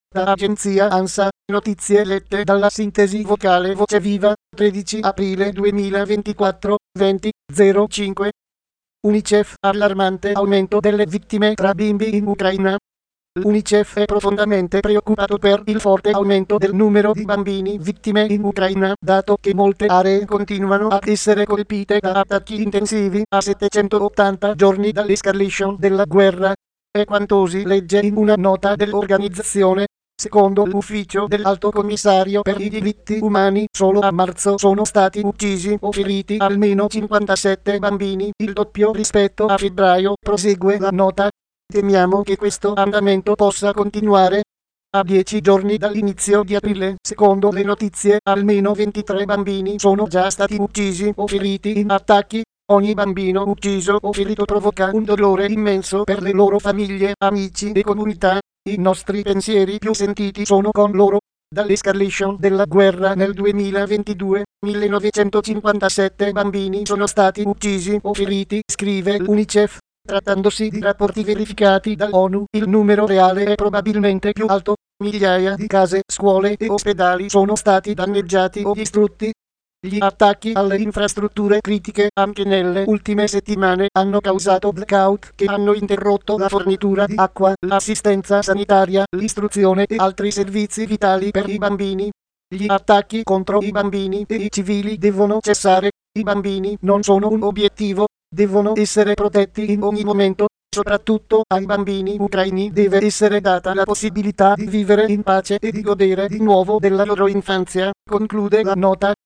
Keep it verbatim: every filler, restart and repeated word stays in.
Da agenzia ANSA, notizie lette dalla sintesi vocale Voce Viva, tredici aprile duemilaventiquattro, venti zero cinque. UNICEF, allarmante aumento delle vittime tra bimbi in Ucraina. L'UNICEF è profondamente preoccupato per il forte aumento del numero di bambini vittime in Ucraina, dato che molte aree continuano ad essere colpite da attacchi intensivi a settecentottanta giorni dall'escalation della guerra. È quanto si legge in una nota dell'organizzazione. Secondo l'ufficio dell'Alto Commissario per i diritti umani, solo a marzo sono stati uccisi o feriti almeno cinquantasette bambini, il doppio rispetto a febbraio, prosegue la nota. Temiamo che questo andamento possa continuare. A dieci giorni dall'inizio di aprile, secondo le notizie, almeno ventitré bambini sono già stati uccisi o feriti in attacchi. Ogni bambino ucciso o ferito provoca un dolore immenso per le loro famiglie, amici e comunità. I nostri pensieri più sentiti sono con loro. Dall'escalation della guerra nel duemilaventidue, millenovecentocinquantasette bambini sono stati uccisi o feriti, scrive l'UNICEF. Trattandosi di rapporti verificati dall'ONU, il numero reale è probabilmente più alto. Migliaia di case, scuole e ospedali sono stati danneggiati o distrutti. Gli attacchi alle infrastrutture critiche, anche nelle ultime settimane, hanno causato blackout che hanno interrotto la fornitura di acqua, l'assistenza sanitaria, l'istruzione e altri servizi vitali per i bambini. Gli attacchi contro i bambini e i civili devono cessare. I bambini non sono un obiettivo, devono essere protetti in ogni momento. Soprattutto ai bambini ucraini deve essere data la possibilità di vivere in pace e di godere di nuovo della loro infanzia, conclude la nota.